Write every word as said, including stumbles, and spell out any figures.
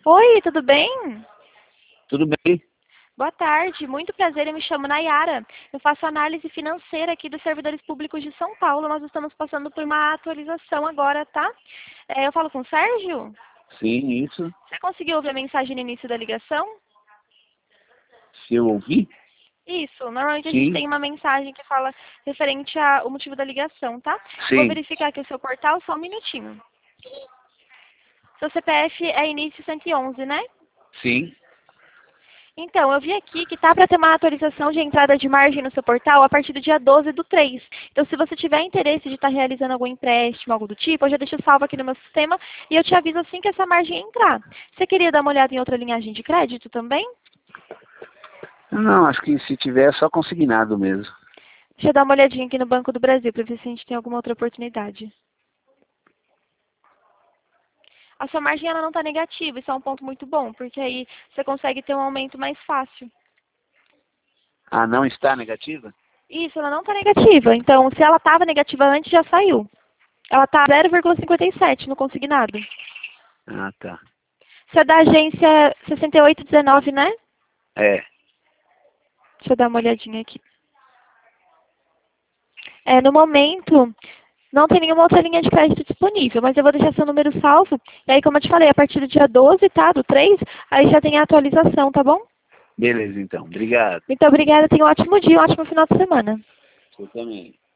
Oi, tudo bem? Tudo bem? Boa tarde, muito prazer, eu me chamo Nayara. Eu faço análise financeira aqui dos servidores públicos de São Paulo. Nós estamos passando por uma atualização agora, tá? É, eu falo com o Sérgio? Sim, isso. Você conseguiu ouvir a mensagem no início da ligação? Se eu ouvir? Isso, normalmente a gente Sim, tem uma mensagem que fala referente ao motivo da ligação, tá? Vou sim, verificar aqui o seu portal, só um minutinho. Seu C P F é início cento e onze, né? sim. Então, eu vi aqui que tá para ter uma atualização de entrada de margem no seu portal a partir do dia doze do três. Então, se você tiver interesse de estar realizando algum empréstimo, algo do tipo, eu já deixo salvo aqui no meu sistema e eu te aviso assim que essa margem entrar. Você queria dar uma olhada em outra linhagem de crédito também? Não, acho que se tiver é só consignado mesmo. Deixa eu dar uma olhadinha aqui no Banco do Brasil para ver se a gente tem alguma outra oportunidade. A sua margem ela não está negativa, isso é um ponto muito bom, porque aí você consegue ter um aumento mais fácil. Ah, não está negativa? Isso, ela não está negativa. Então, se ela estava negativa antes, já saiu. Ela está zero vírgula cinquenta e sete no consignado. Ah, tá. Você é da agência sessenta e oito dezenove, né? É. Deixa eu dar uma olhadinha aqui. É, no momento, não tem nenhuma outra linha de crédito disponível, mas eu vou deixar seu número salvo. E aí, como eu te falei, a partir do dia doze, tá? Do três, aí já tem a atualização, tá bom? Beleza, então. Obrigado. Muito obrigada, tenha um ótimo dia, um ótimo final de semana. Você também.